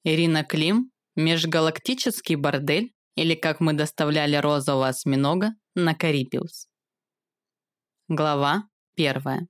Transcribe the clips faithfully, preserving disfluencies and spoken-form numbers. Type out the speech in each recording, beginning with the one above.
Ирина Клим, межгалактический бордель, или как мы доставляли розового осьминога на Карибиус. Глава первая.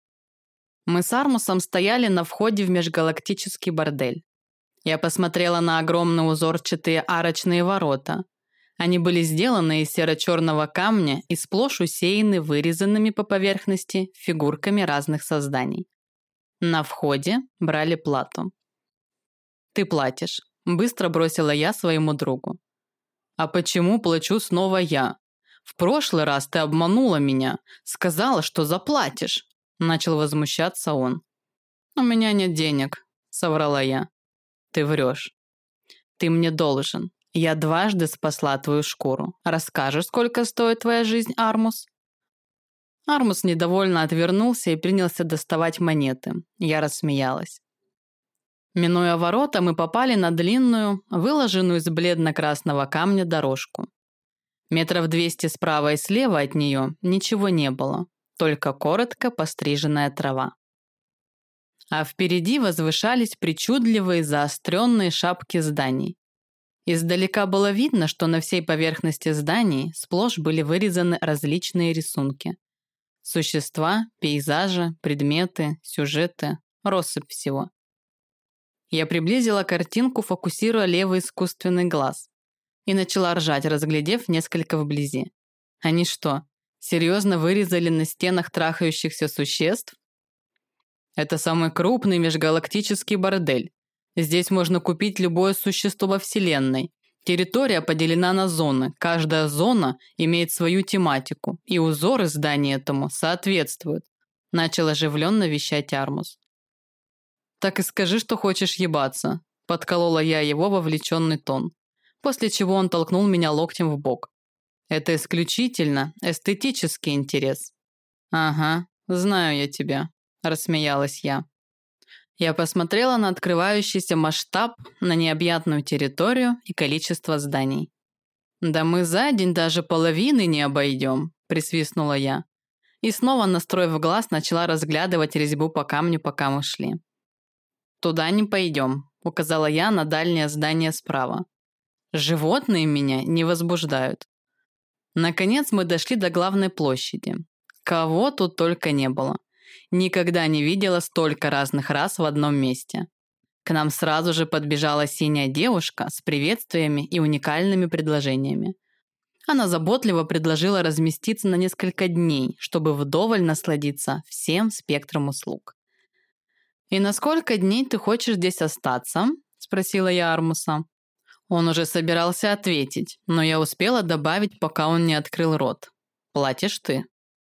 Мы с Армусом стояли на входе в межгалактический бордель. Я посмотрела на огромные узорчатые арочные ворота. Они были сделаны из серо-черного камня и сплошь усеяны вырезанными по поверхности фигурками разных созданий. На входе брали плату. «Ты платишь», – быстро бросила я своему другу. «А почему плачу снова я? В прошлый раз ты обманула меня, сказала, что заплатишь», – начал возмущаться он. «У меня нет денег», – соврала я. «Ты врешь. Ты мне должен. Я дважды спасла твою шкуру. Расскажешь, сколько стоит твоя жизнь, Армус?» Армус недовольно отвернулся и принялся доставать монеты. Я рассмеялась. Минуя ворота, мы попали на длинную, выложенную из бледно-красного камня дорожку. Метров двести справа и слева от нее ничего не было, только коротко постриженная трава. А впереди возвышались причудливые заостренные шапки зданий. Издалека было видно, что на всей поверхности зданий сплошь были вырезаны различные рисунки. Существа, пейзажи, предметы, сюжеты, россыпь всего. Я приблизила картинку, фокусируя левый искусственный глаз, и начала ржать, разглядев несколько вблизи. Они что, серьезно вырезали на стенах трахающихся существ? Это самый крупный межгалактический бордель. Здесь можно купить любое существо во Вселенной. Территория поделена на зоны. Каждая зона имеет свою тематику, и узоры здания этому соответствуют. Начал оживленно вещать Армус. «Так и скажи, что хочешь ебаться», – подколола я его вовлеченный тон, после чего он толкнул меня локтем в бок. «Это исключительно эстетический интерес». «Ага, знаю я тебя», – рассмеялась я. Я посмотрела на открывающийся масштаб, на необъятную территорию и количество зданий. «Да мы за день даже половины не обойдем», – присвистнула я. И снова, настроив глаз, начала разглядывать резьбу по камню, пока мы шли. «Туда не пойдем», – указала я на дальнее здание справа. «Животные меня не возбуждают». Наконец мы дошли до главной площади. Кого тут только не было. Никогда не видела столько разных рас в одном месте. К нам сразу же подбежала синяя девушка с приветствиями и уникальными предложениями. Она заботливо предложила разместиться на несколько дней, чтобы вдоволь насладиться всем спектром услуг. «И на сколько дней ты хочешь здесь остаться?» – спросила я Армуса. Он уже собирался ответить, но я успела добавить, пока он не открыл рот. «Платишь ты».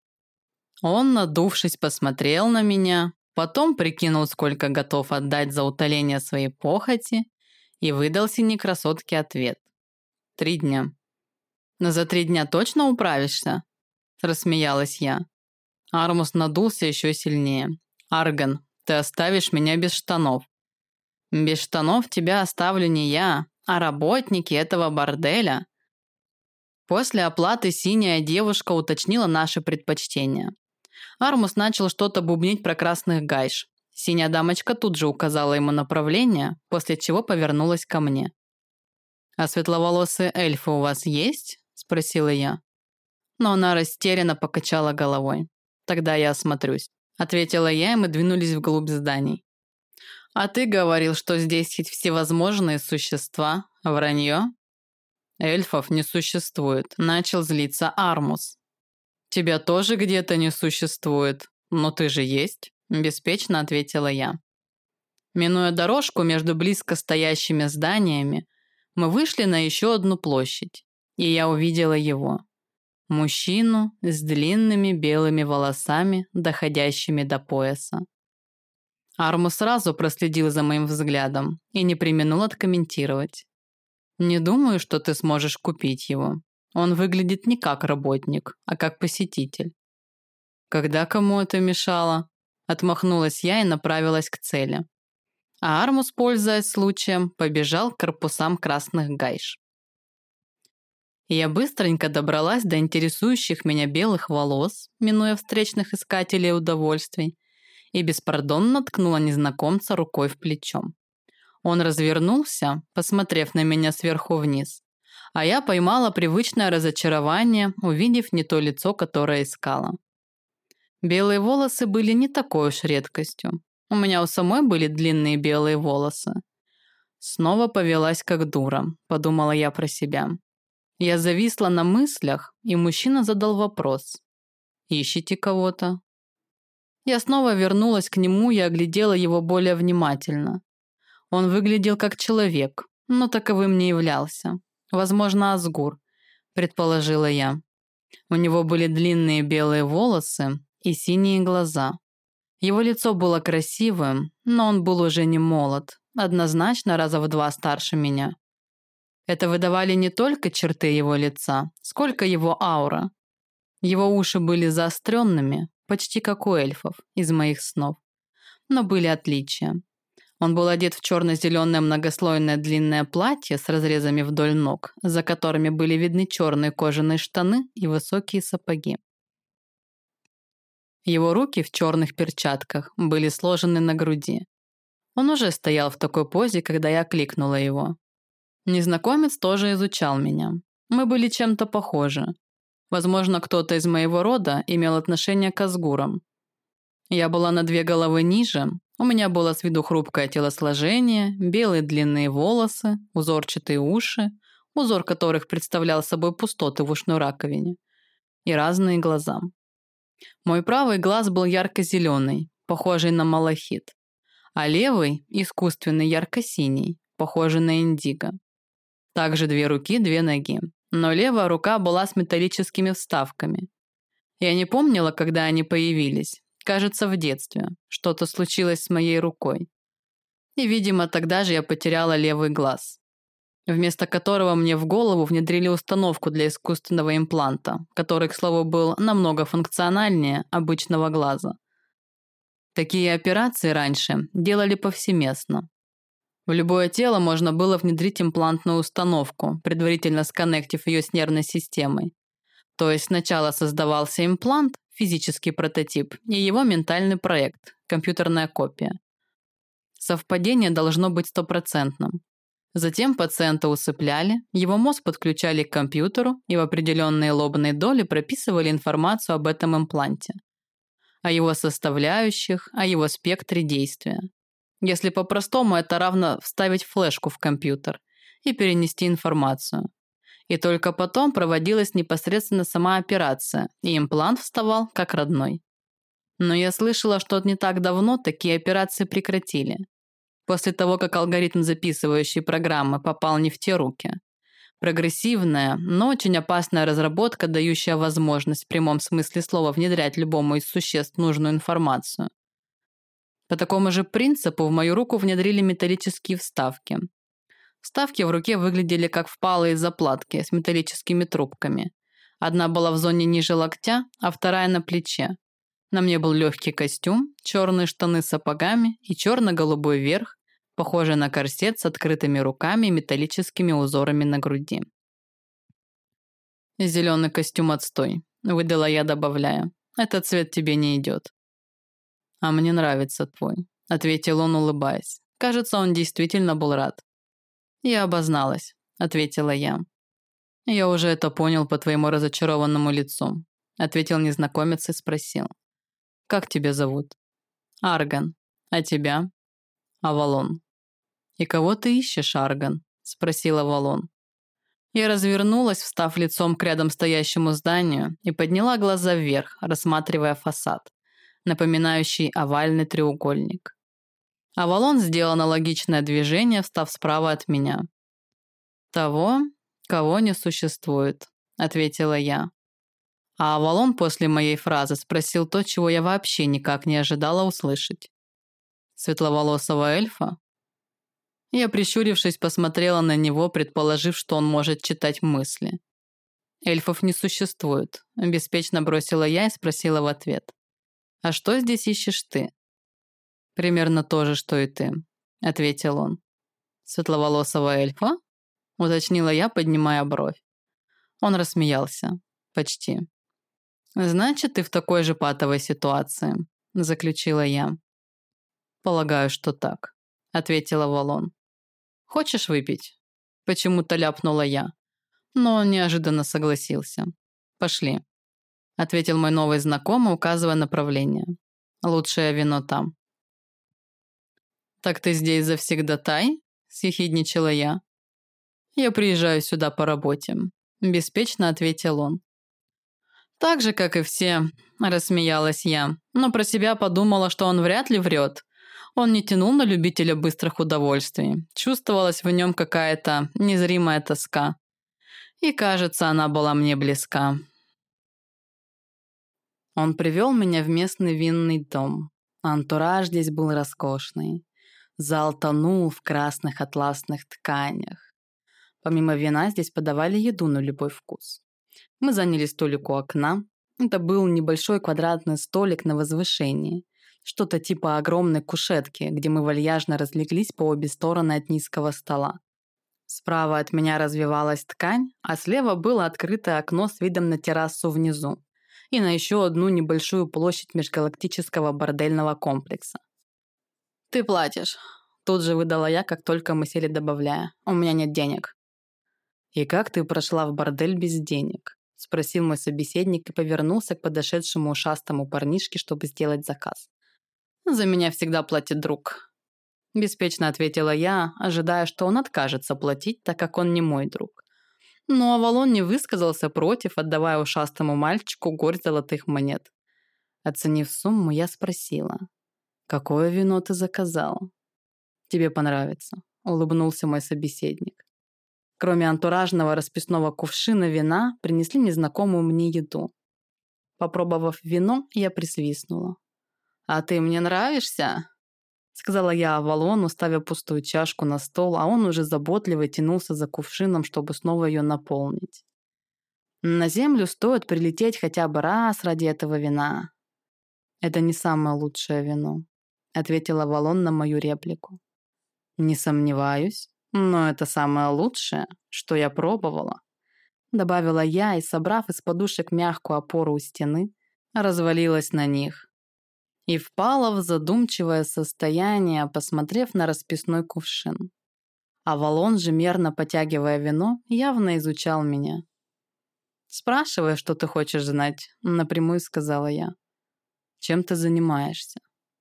Он, надувшись, посмотрел на меня, потом прикинул, сколько готов отдать за утоление своей похоти, и выдал синей красотке ответ. «Три дня». «Но за три дня точно управишься?» – рассмеялась я. Армус надулся еще сильнее. «Арган, ты оставишь меня без штанов». «Без штанов тебя оставлю не я, а работники этого борделя». После оплаты синяя девушка уточнила наши предпочтения. Армус начал что-то бубнить про красных гайш. Синяя дамочка тут же указала ему направление, после чего повернулась ко мне. «А светловолосые эльфы у вас есть?» – спросила я. Но она растерянно покачала головой. «Тогда я осмотрюсь», – ответила я, и мы двинулись вглубь зданий. «А ты говорил, что здесь есть всевозможные существа. Вранье?» «Эльфов не существует», – начал злиться Армус. «Тебя тоже где-то не существует, но ты же есть», – беспечно ответила я. Минуя дорожку между близко стоящими зданиями, мы вышли на еще одну площадь, и я увидела его. Мужчину с длинными белыми волосами, доходящими до пояса. Армус сразу проследил за моим взглядом и не преминул откомментировать. «Не думаю, что ты сможешь купить его. Он выглядит не как работник, а как посетитель». «Когда кому это мешало?» Отмахнулась я и направилась к цели. А Армус, пользуясь случаем, побежал к корпусам красных гайш. Я быстренько добралась до интересующих меня белых волос, минуя встречных искателей удовольствий, и беспардонно ткнула незнакомца рукой в плечо. Он развернулся, посмотрев на меня сверху вниз, а я поймала привычное разочарование, увидев не то лицо, которое искала. Белые волосы были не такой уж редкостью. У меня у самой были длинные белые волосы. Снова повелась как дура, подумала я про себя. Я зависла на мыслях, и мужчина задал вопрос. «Ищете кого-то?» Я снова вернулась к нему и оглядела его более внимательно. Он выглядел как человек, но таковым не являлся. Возможно, Асгур, предположила я. У него были длинные белые волосы и синие глаза. Его лицо было красивым, но он был уже не молод, однозначно раза в два старше меня. Это выдавали не только черты его лица, сколько его аура. Его уши были заостренными, почти как у эльфов из моих снов. Но были отличия. Он был одет в черно-зеленое многослойное длинное платье с разрезами вдоль ног, за которыми были видны черные кожаные штаны и высокие сапоги. Его руки в черных перчатках были сложены на груди. Он уже стоял в такой позе, когда я кликнула его. Незнакомец тоже изучал меня. Мы были чем-то похожи. Возможно, кто-то из моего рода имел отношение к Асгурам. Я была на две головы ниже, у меня было с виду хрупкое телосложение, белые длинные волосы, узорчатые уши, узор которых представлял собой пустоты в ушной раковине, и разные глаза. Мой правый глаз был ярко-зеленый, похожий на малахит, а левый – искусственный ярко-синий, похожий на индиго. Также две руки, две ноги, но левая рука была с металлическими вставками. Я не помнила, когда они появились. Кажется, в детстве. Что-то случилось с моей рукой. И, видимо, тогда же я потеряла левый глаз, вместо которого мне в голову внедрили установку для искусственного импланта, который, к слову, был намного функциональнее обычного глаза. Такие операции раньше делали повсеместно. В любое тело можно было внедрить имплантную установку, предварительно сконнектив ее с нервной системой. То есть сначала создавался имплант, физический прототип, и его ментальный проект, компьютерная копия. Совпадение должно быть стопроцентным. Затем пациента усыпляли, его мозг подключали к компьютеру и в определенные лобные доли прописывали информацию об этом импланте, о его составляющих, о его спектре действия. Если по-простому, это равно вставить флешку в компьютер и перенести информацию. И только потом проводилась непосредственно сама операция, и имплант вставал как родной. Но я слышала, что не так давно такие операции прекратили. После того, как алгоритм записывающей программы попал не в те руки. Прогрессивная, но очень опасная разработка, дающая возможность в прямом смысле слова внедрять любому из существ нужную информацию. По такому же принципу в мою руку внедрили металлические вставки. Вставки в руке выглядели как впалые заплатки с металлическими трубками. Одна была в зоне ниже локтя, а вторая на плече. На мне был легкий костюм, черные штаны с сапогами и черно-голубой верх, похожий на корсет с открытыми руками и металлическими узорами на груди. «Зеленый костюм отстой», — выдала я, добавляя. «Этот цвет тебе не идет». «А мне нравится твой», — ответил он, улыбаясь. Кажется, он действительно был рад. «Я обозналась», — ответила я. «Я уже это понял по твоему разочарованному лицу», — ответил незнакомец и спросил. «Как тебя зовут?» «Арган. А тебя?» «Авалон». «И кого ты ищешь, Арган?» — спросил Авалон. Я развернулась, встав лицом к рядом стоящему зданию, и подняла глаза вверх, рассматривая фасад, напоминающий овальный треугольник. Авалон сделал аналогичное движение, встав справа от меня. «Того, кого не существует», — ответила я. А Авалон после моей фразы спросил то, чего я вообще никак не ожидала услышать. «Светловолосого эльфа?» Я, прищурившись, посмотрела на него, предположив, что он может читать мысли. «Эльфов не существует», — беспечно бросила я и спросила в ответ. «А что здесь ищешь ты?» «Примерно то же, что и ты», — ответил он. «Светловолосого эльфа?» — уточнила я, поднимая бровь. Он рассмеялся. Почти. «Значит, ты в такой же патовой ситуации», — заключила я. «Полагаю, что так», — ответила Авалон. Хочешь выпить?» Почему-то ляпнула я, но он неожиданно согласился. «Пошли», — ответил мой новый знакомый, указывая направление. «Лучшее вино там». «Так ты здесь завсегдатай?» — съехидничала я. «Я приезжаю сюда по работе», — беспечно ответил он. «Так же, как и все», – рассмеялась я, но про себя подумала, что он вряд ли врет. Он не тянул на любителя быстрых удовольствий. Чувствовалась в нем какая-то незримая тоска. И, кажется, она была мне близка. Он привел меня в местный винный дом. Антураж здесь был роскошный. Зал тонул в красных атласных тканях. Помимо вина здесь подавали еду на любой вкус. Мы заняли столик у окна. Это был небольшой квадратный столик на возвышении. Что-то типа огромной кушетки, где мы вальяжно разлеглись по обе стороны от низкого стола. Справа от меня развивалась ткань, а слева было открытое окно с видом на террасу внизу и на еще одну небольшую площадь межгалактического бордельного комплекса. «Ты платишь», – тут же выдала я, как только мы сели, добавляя. «У меня нет денег». «И как ты прошла в бордель без денег?» – спросил мой собеседник и повернулся к подошедшему ушастому парнишке, чтобы сделать заказ. «За меня всегда платит друг», – беспечно ответила я, ожидая, что он откажется платить, так как он не мой друг. Но Авалон не высказался против, отдавая ушастому мальчику горсть золотых монет. Оценив сумму, я спросила: «Какое вино ты заказал?» «Тебе понравится», – улыбнулся мой собеседник. Кроме антуражного расписного кувшина вина, принесли незнакомую мне еду. Попробовав вино, я присвистнула. «А ты мне нравишься?» — сказала я Авалону, ставя пустую чашку на стол, а он уже заботливо тянулся за кувшином, чтобы снова ее наполнить. «На землю стоит прилететь хотя бы раз ради этого вина». «Это не самое лучшее вино», — ответил Авалон на мою реплику. «Не сомневаюсь, но это самое лучшее, что я пробовала», — добавила я и, собрав из подушек мягкую опору у стены, развалилась на них и впала в задумчивое состояние, посмотрев на расписной кувшин. Авалон же, мерно потягивая вино, явно изучал меня. «Спрашивай, что ты хочешь знать», — напрямую сказала я. «Чем ты занимаешься?»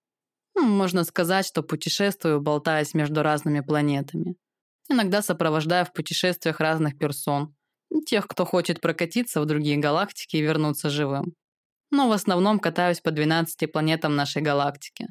«Можно сказать, что путешествую, болтаясь между разными планетами. Иногда сопровождаю в путешествиях разных персон, тех, кто хочет прокатиться в другие галактики и вернуться живым. Но в основном катаюсь по двенадцати планетам нашей галактики».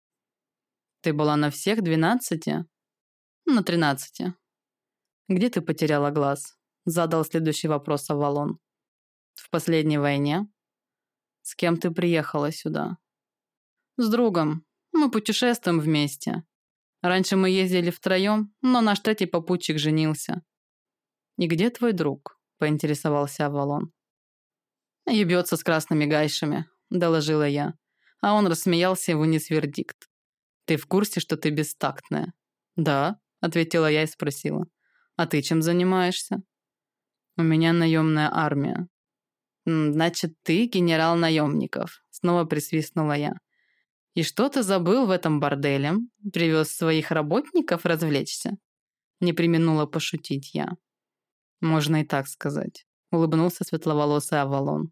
«Ты была на всех двенадцати?» «На тринадцати». «Где ты потеряла глаз?» — задал следующий вопрос Авалон. «В последней войне?» «С кем ты приехала сюда?» «С другом. Мы путешествуем вместе. Раньше мы ездили втроем, но наш третий попутчик женился». «И где твой друг?» — поинтересовался Авалон. «Ебется с красными гайшами», — доложила я. А он рассмеялся и вынес вердикт. «Ты в курсе, что ты бестактная?» «Да», — ответила я и спросила. «А ты чем занимаешься?» «У меня наемная армия». «Значит, ты генерал наемников», — снова присвистнула я. «И что ты забыл в этом борделе? Привез своих работников развлечься?» Не преминула пошутить я. «Можно и так сказать», — улыбнулся светловолосый Авалон.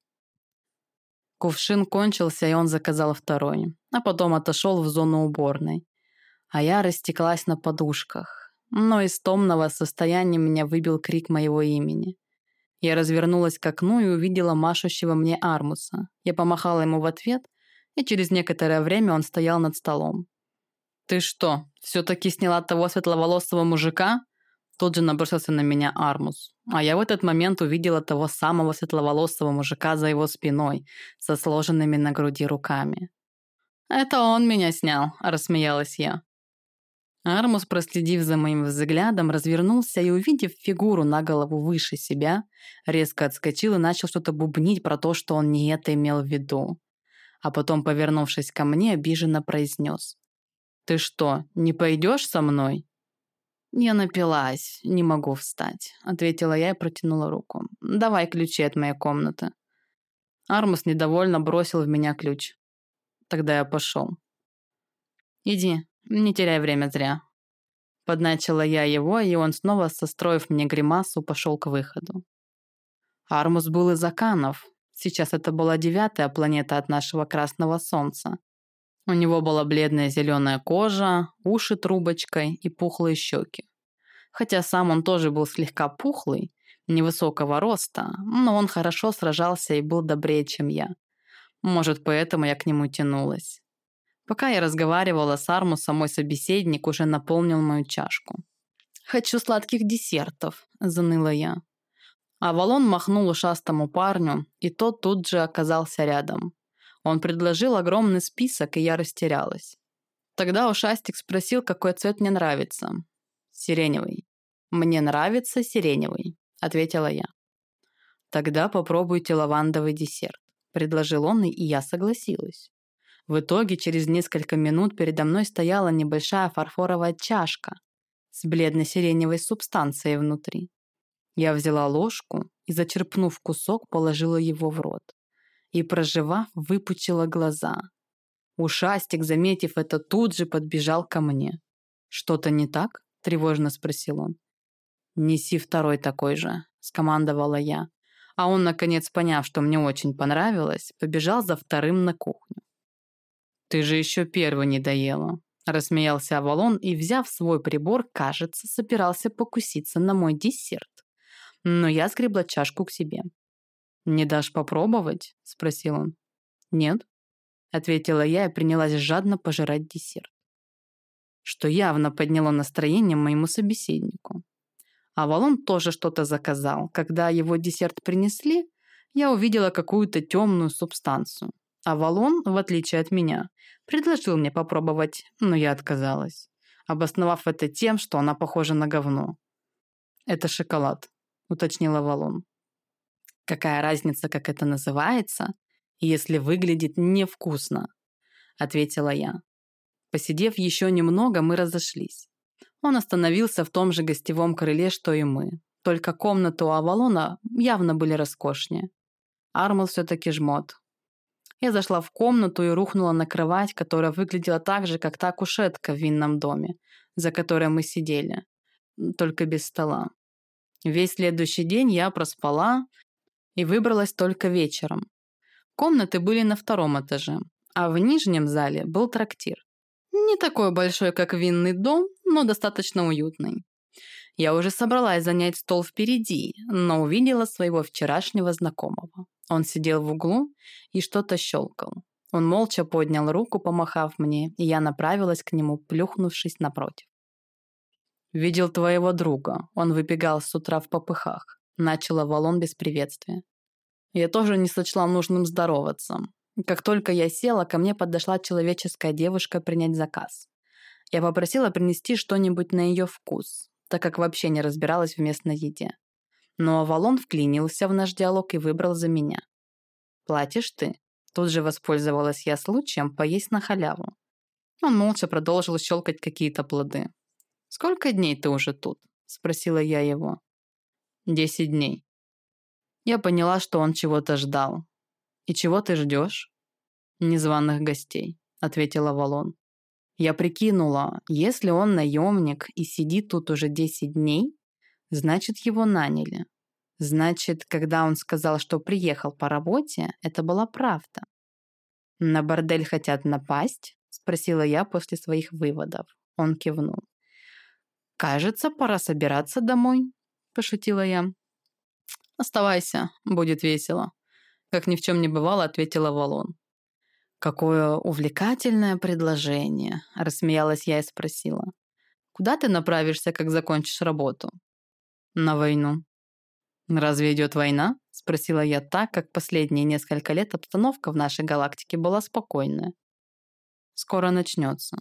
Кувшин кончился, и он заказал второй, а потом отошел в зону уборной. А я растеклась на подушках, но из томного состояния меня выбил крик моего имени. Я развернулась к окну и увидела машущего мне Армуса. Я помахала ему в ответ, и через некоторое время он стоял над столом. «Ты что, все-таки сняла того светловолосого мужика?» Тут же набросился на меня Армус. А я в этот момент увидела того самого светловолосого мужика за его спиной, со сложенными на груди руками. «Это он меня снял», – рассмеялась я. Армус, проследив за моим взглядом, развернулся и, увидев фигуру на голову выше себя, резко отскочил и начал что-то бубнить про то, что он не это имел в виду. А потом, повернувшись ко мне, обиженно произнес: «Ты что, не пойдешь со мной?» «Я напилась, не могу встать», — ответила я и протянула руку. «Давай ключи от моей комнаты». Армус недовольно бросил в меня ключ. Тогда я пошел. «Иди, не теряй время зря». Подначила я его, и он снова, состроив мне гримасу, пошел к выходу. Армус был из Аканов. Сейчас это была девятая планета от нашего красного солнца. У него была бледная зеленая кожа, уши трубочкой и пухлые щеки. Хотя сам он тоже был слегка пухлый, невысокого роста, но он хорошо сражался и был добрее, чем я. Может, поэтому я к нему тянулась. Пока я разговаривала с Армусом, мой собеседник уже наполнил мою чашку. «Хочу сладких десертов», – заныла я. Авалон махнул ушастому парню, и тот тут же оказался рядом. Он предложил огромный список, и я растерялась. Тогда ушастик спросил, какой цвет мне нравится. «Сиреневый». «Мне нравится сиреневый», – ответила я. «Тогда попробуйте лавандовый десерт», – предложил он, и я согласилась. В итоге через несколько минут передо мной стояла небольшая фарфоровая чашка с бледно-сиреневой субстанцией внутри. Я взяла ложку и, зачерпнув кусок, положила его в рот. И, прожевав, выпучила глаза. Ушастик, заметив это, тут же подбежал ко мне. «Что-то не так?» – тревожно спросил он. «Неси второй такой же», – скомандовала я. А он, наконец, поняв, что мне очень понравилось, побежал за вторым на кухню. «Ты же еще первый не доела», – рассмеялся Авалон и, взяв свой прибор, кажется, собирался покуситься на мой десерт. Но я сгребла чашку к себе. «Не дашь попробовать?» – спросил он. «Нет», – ответила я и принялась жадно пожирать десерт, что явно подняло настроение моему собеседнику. Авалон тоже что-то заказал. Когда его десерт принесли, я увидела какую-то темную субстанцию. Авалон, в отличие от меня, предложил мне попробовать, но я отказалась, обосновав это тем, что она похожа на говно. «Это шоколад», – уточнил Авалон. «Какая разница, как это называется, если выглядит невкусно?» – ответила я. Посидев еще немного, мы разошлись. Он остановился в том же гостевом крыле, что и мы. Только комнаты у Авалона явно были роскошнее. Армус все-таки жмот. Я зашла в комнату и рухнула на кровать, которая выглядела так же, как та кушетка в винном доме, за которой мы сидели, только без стола. Весь следующий день я проспала и выбралась только вечером. Комнаты были на втором этаже, а в нижнем зале был трактир. Не такой большой, как винный дом, но достаточно уютный. Я уже собралась занять стол впереди, но увидела своего вчерашнего знакомого. Он сидел в углу и что-то щелкал. Он молча поднял руку, помахав мне, и я направилась к нему, плюхнувшись напротив. «Видел твоего друга. Он выбегал с утра в попыхах», – начал Авалон без приветствия. Я тоже не сочла нужным здороваться. Как только я села, ко мне подошла человеческая девушка принять заказ. Я попросила принести что-нибудь на ее вкус, так как вообще не разбиралась в местной еде. Но Авалон вклинился в наш диалог и выбрал за меня. «Платишь ты?» Тут же воспользовалась я случаем поесть на халяву. Он молча продолжил щелкать какие-то плоды. «Сколько дней ты уже тут?» – спросила я его. «Десять дней». Я поняла, что он чего-то ждал. «И чего ты ждешь?» «Незваных гостей», – ответила Авалон. Я прикинула, если он наемник и сидит тут уже десять дней, значит, его наняли. Значит, когда он сказал, что приехал по работе, это была правда. «На бордель хотят напасть?» – спросила я после своих выводов. Он кивнул. «Кажется, пора собираться домой», – пошутила я. «Оставайся, будет весело», – как ни в чем не бывало, ответила Авалон. «Какое увлекательное предложение», – рассмеялась я и спросила. «Куда ты направишься, как закончишь работу?» «На войну». «Разве идет война?» – спросила я так, как последние несколько лет обстановка в нашей галактике была спокойная. «Скоро начнется».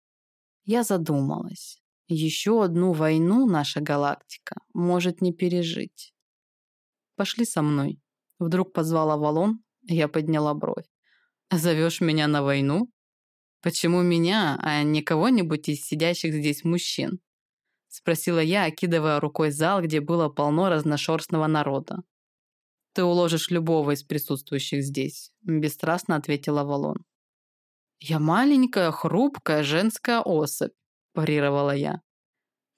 Я задумалась. Еще одну войну наша галактика может не пережить. «Пошли со мной», – вдруг позвал Авалон, и я подняла бровь. «Зовешь меня на войну? Почему меня, а не кого-нибудь из сидящих здесь мужчин?» – спросила я, окидывая рукой зал, где было полно разношерстного народа. «Ты уложишь любого из присутствующих здесь», – бесстрастно ответила Авалон. «Я маленькая, хрупкая женская особь», – парировала я.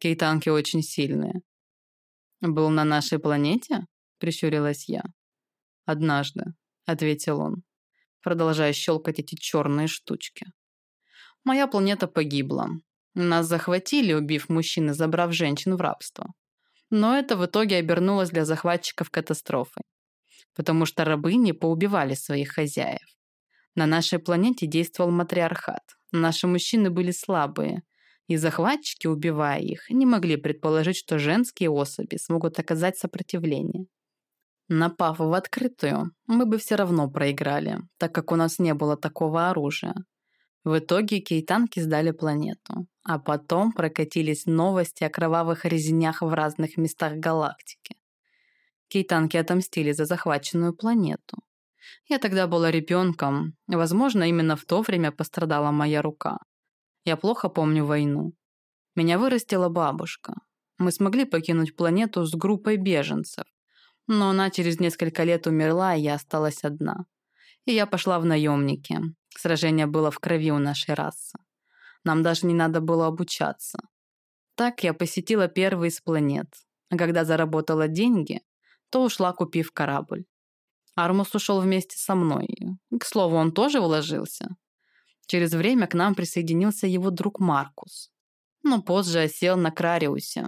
Кейтанки очень сильные. Был на нашей планете? Прищурилась я. Однажды, ответил он, продолжая щелкать эти черные штучки. Моя планета погибла. Нас захватили, убив мужчин и забрав женщин в рабство. Но это в итоге обернулось для захватчиков катастрофой. Потому что рабы не поубивали своих хозяев. На нашей планете действовал матриархат. Наши мужчины были слабые. И захватчики, убивая их, не могли предположить, что женские особи смогут оказать сопротивление. Напав в открытую, мы бы все равно проиграли, так как у нас не было такого оружия. В итоге кейтанки сдали планету, а потом прокатились новости о кровавых резнях в разных местах галактики. Кейтанки отомстили за захваченную планету. Я тогда была ребенком, возможно, именно в то время пострадала моя рука. Я плохо помню войну. Меня вырастила бабушка. Мы смогли покинуть планету с группой беженцев, но она через несколько лет умерла, и я осталась одна. И я пошла в наемники. Сражение было в крови у нашей расы. Нам даже не надо было обучаться. Так я посетила первый из планет. А когда заработала деньги, то ушла, купив корабль. Армус ушел вместе со мной. К слову, он тоже вложился. Через время к нам присоединился его друг Маркус. Но позже осел на Крариусе.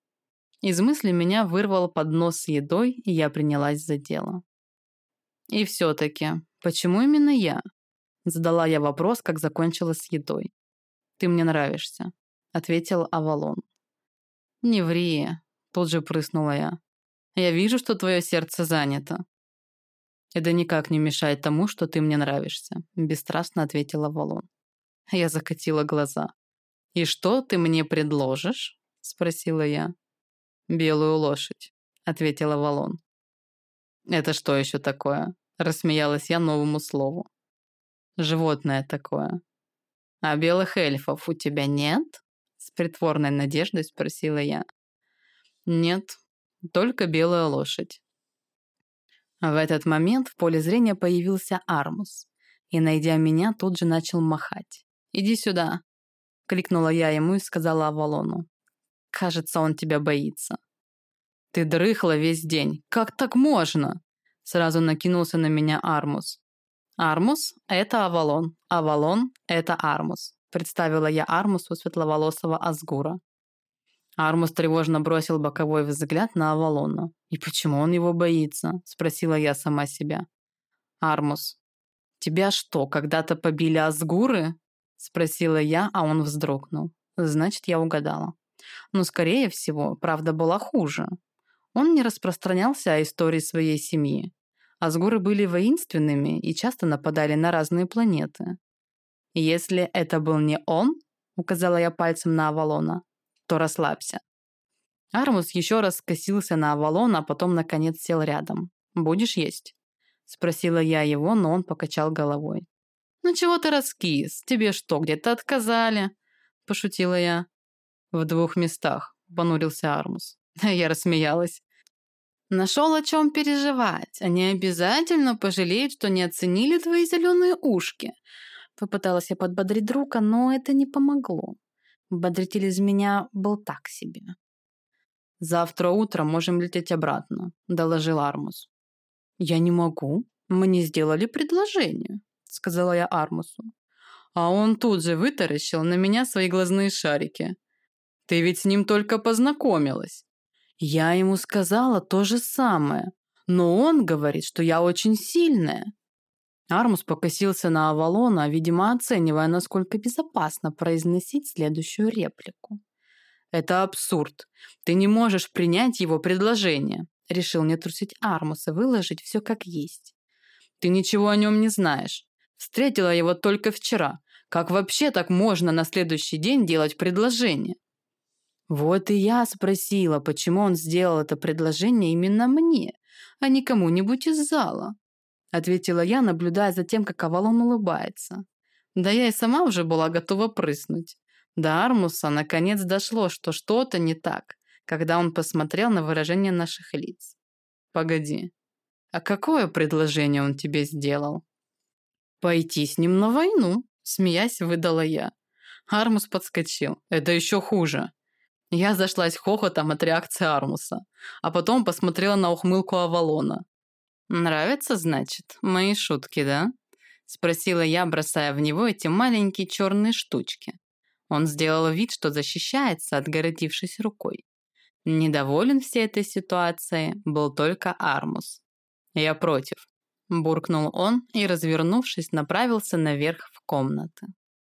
Из мысли меня вырвал поднос с едой, и я принялась за дело. И все-таки, почему именно я? Задала я вопрос, как закончила с едой. «Ты мне нравишься», — ответил Авалон. «Не ври», — тут же прыснула я. «Я вижу, что твое сердце занято». «Это никак не мешает тому, что ты мне нравишься», — бесстрастно ответил Авалон. Я закатила глаза. «И что ты мне предложишь?» — спросила я. «Белую лошадь», — ответил Авалон. «Это что еще такое?» — рассмеялась я новому слову. «Животное такое». «А белых эльфов у тебя нет?» — с притворной надеждой спросила я. «Нет, только белая лошадь». В этот момент в поле зрения появился Армус и, найдя меня, тут же начал махать. «Иди сюда!» — крикнула я ему и сказала Авалону. «Кажется, он тебя боится». «Ты дрыхла весь день. Как так можно?» Сразу накинулся на меня Армус. «Армус — это Авалон. Авалон — это Армус», — представила я Армусу светловолосого Асгура. Армус тревожно бросил боковой взгляд на Авалона. «И почему он его боится?» — спросила я сама себя. «Армус, тебя что, когда-то побили Асгуры?» — спросила я, а он вздрогнул. Значит, я угадала. Но, скорее всего, правда была хуже. Он не распространялся о истории своей семьи. Асгуры были воинственными и часто нападали на разные планеты. «Если это был не он», — указала я пальцем на Авалона, — «то расслабься». Армус еще раз скосился на Авалона, а потом, наконец, сел рядом. «Будешь есть?» — спросила я его, но он покачал головой. «Ну чего ты раскис? Тебе что, где-то отказали?» — пошутила я. «В двух местах», — понурился Армус. Я рассмеялась. «Нашел о чем переживать. Они обязательно пожалеют, что не оценили твои зеленые ушки». Попыталась я подбодрить друга, но это не помогло. Бодритель из меня был так себе. «Завтра утром можем лететь обратно», — доложил Армус. «Я не могу. Мне сделали предложение», — сказала я Армусу. А он тут же вытаращил на меня свои глазные шарики. «Ты ведь с ним только познакомилась». Я ему сказала то же самое, но он говорит, что я очень сильная. Армус покосился на Авалона, видимо, оценивая, насколько безопасно произносить следующую реплику. «Это абсурд. Ты не можешь принять его предложение», — решил не трусить Армус и выложить все как есть. «Ты ничего о нем не знаешь. Встретила его только вчера. Как вообще так можно на следующий день делать предложение?» Вот и я спросила, почему он сделал это предложение именно мне, а не кому-нибудь из зала. Ответила я, наблюдая за тем, как Авалон улыбается. Да я и сама уже была готова прыснуть. До Армуса наконец дошло, что что-то не так, когда он посмотрел на выражение наших лиц. «Погоди, а какое предложение он тебе сделал?» «Пойти с ним на войну», — смеясь, выдала я. Армус подскочил. «Это еще хуже». Я зашлась хохотом от реакции Армуса, а потом посмотрела на ухмылку Авалона. «Нравятся, значит, мои шутки, да?» – спросила я, бросая в него эти маленькие черные штучки. Он сделал вид, что защищается, отгородившись рукой. Недоволен всей этой ситуацией был только Армус. «Я против», – буркнул он и, развернувшись, направился наверх в комнаты.